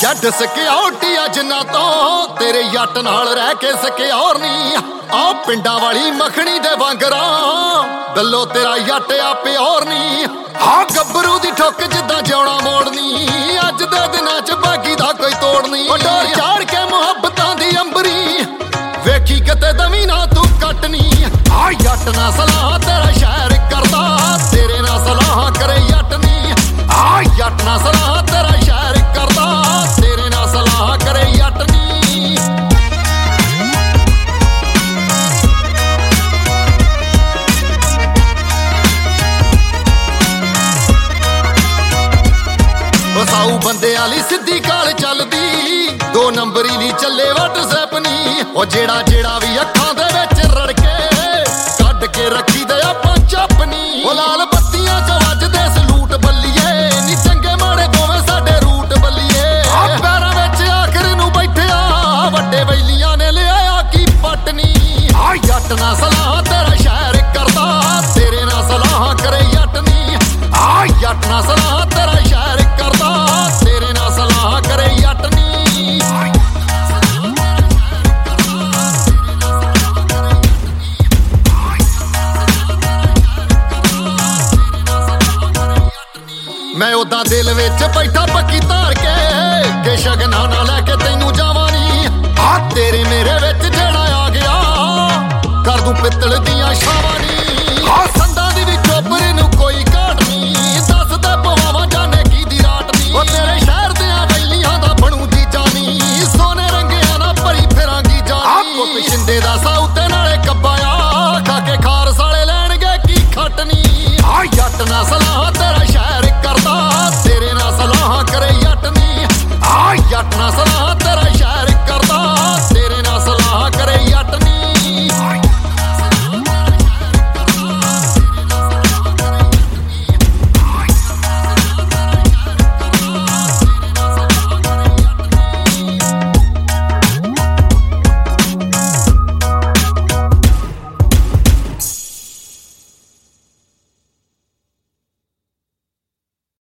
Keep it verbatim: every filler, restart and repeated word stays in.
ਜੱਟ ਸਿਕਿਉਰਟੀ ਅੱਜ ਨਾ ਤੋਂ ਤੇਰੇ ਜੱਟ ਨਾਲ ਰਹਿ ਕੇ ਸਿਕਿਉਰ ਨਹੀਂ ਆ ਪਿੰਡਾਂ ਵਾਲੀ ਮੱਖਣੀ ਦੇ ਵਾਂਗਰਾਂ ਗੱਲੋਂ ਤੇਰਾ ਜੱਟ ਆ ਪਿਓਰ ਨਹੀਂ ਆ ਗੱਭਰੂ ਦੀ ਠੁੱਕ ਜਿੱਦਾਂ ਜਿਉਣਾ ਮੋੜਨੀ ਅੱਜ ਦੇ ਦਿਨਾਂ ਚ ਬਾਗੀ ਦਾ ਕੋਈ ਤੋੜ ਨਹੀਂ ਡੋਰ ਚਾੜ ਕੇ ਮੁਹੱਬਤਾਂ ਦੀ ਅੰਬਰੀ ਵੇਖੀ ਕਿਤੇ ਦਵੀ ਨਾ ਤੂੰ ਕੱਟਨੀ ਆ ਜੱਟ ਨਾ ਸਲਾਹ ਤੇਰਾ ਸ਼ਹਿਰ ਕਰਦਾ ਤੇਰੇ ਨਾਲ ਸਲਾਹ ਕਰੇ ਜੱਟ ਨਹੀਂ ਆ ਜੱਟ ਨਾ ਸਲਾਹ ਤੇਰਾ ਸ਼ਹਿਰ ਕਰਦਾ ਤੇਰੇ ਨਾਲ ਸਲਾਹ ਕਰੇ ਜੱਟ ਨਹੀਂ ਵਸਾਊ ਬੰਦਿਆਂ ਲਈ ਸਿੱਧੀ ਕਾਲ ਚੱਲਦੀ ਦੋ ਨੰਬਰੀ ਨਹੀਂ ਚੱਲੇ WhatsApp ਨਹੀਂ ਉਹ ਜਿਹੜਾ ਜਿਹੜਾ ਵੀ ਅੱਖਾਂ ਦੇ ਵਿੱਚ ਰੜਕੇ ਕੱਢ ਕੇ ਰੱਖੀ ਦੇ ਆਪਾਂ ਚੱਪਨੀ ਉਹ ਲਾਲ ਬੱਤੀਆਂ ਚ ਵੱਜਦੇ ਸਲੂਟ ਬੱਲੀਏ ਨੀ ਚੰਗੇ ਮਾੜੇ ਦੋਵੇਂ ਸਾਡੇ ਰੂਟ ਬੱਲੀਏ ਆ ਪੈਰਾਂ ਵਿੱਚ ਆਖਰ ਨੂੰ ਬੈਠਿਆ ਵੱਡੇ ਬੈਲੀਆਂ ਨੇ ਲਿਆਇਆ ਕੀ ਪਟਨੀ ਆ ਜੱਟ ਨਾ ਸਲਾਹ ਤੇਰਾ ਸ਼ਹਿਰ ਕਰਦਾ ਤੇਰੇ ਨਾਲ ਸਲਾਹ ਕਰੇ ਜੱਟ ਨਹੀਂ ਆ ਜੱਟ ਨਾ ਸਲਾਹ ਤੇਰਾ ਸ਼ਹਿਰ ਕਰਦਾ ਤੇਰੇ ਨਾਲ ਸਲਾਹ ਕਰੇ ਜੱਟ ਨਹੀਂ ਮੈਂ ਉਦਾਂ ਦਿਲ ਵਿੱਚ ਬੈਠਾ ਪੱਕੀ ਧਾਰ ਕੇ ਕਿ ਸ਼ਗਨਾਂ ਨਾ ਲੈ ਕੇ ਤੈਨੂੰ ਜਾਵਾਂ ਨੀ ਆ ਤੇਰੇ ਮੇਰੇ ਵਿੱਚ ਜਿਹੜਾ ਆ ਗਿਆ ਕਰ ਦੂੰ ਪਿੱਤਲ ਦੀਆਂ ਛਾਵਾਂ ਨੀ ਆ ਸੰਦਾਂ ਦੀ ਵੀ ਚੋਪਰ ਨੂੰ ਕੋਈ ਘਾਟ ਨੀ ਦੱਸਦਾ ਪਵਾਵਾਂ ਜਾਣੇ ਕੀ ਦੀ ਰਾਟ ਨੀ ਉਹ ਤੇਰੇ ਸ਼ਹਿਰ ਦਿਆਂ ਬੈਲੀਆਂ ਦਾ ਬਣੂ ਜੀ ਜਾਨੀ ਸੋਨੇ ਰੰਗਿਆਂ ਨਾਲ ਭਰੀ ਫਿਰਾਂਗੀ ਜਾਨੀ ਉਹ ਪਿਛਿੰਦੇ ਦਾ ਸਾਊ ਤੇ ਨਾਲੇ ਕੱਬਾ ਆ ਖਾ ਕੇ ਖਾਰਸ ਵਾਲੇ ਲੈਣਗੇ ਕੀ ਖਟਨੀ ਆ ਜੱਟ ਨਾ ਸਲਾਹ ਤੇਰਾ ਸ਼ਹਿਰ